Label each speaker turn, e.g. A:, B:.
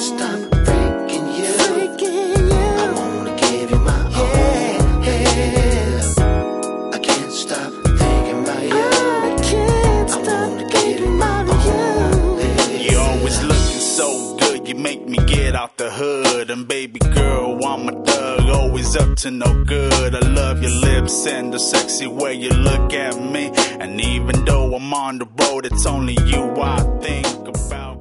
A: stop freaking you. I wanna give you my all. I can't stop thinking about you. I wanna give you my all.
B: You always looking so good, you make me get out the hood. And baby girl, I'm a thug, always up to no good. I love your lips and the sexy way you look at me. And even though I'm on the road, it's only you I think about.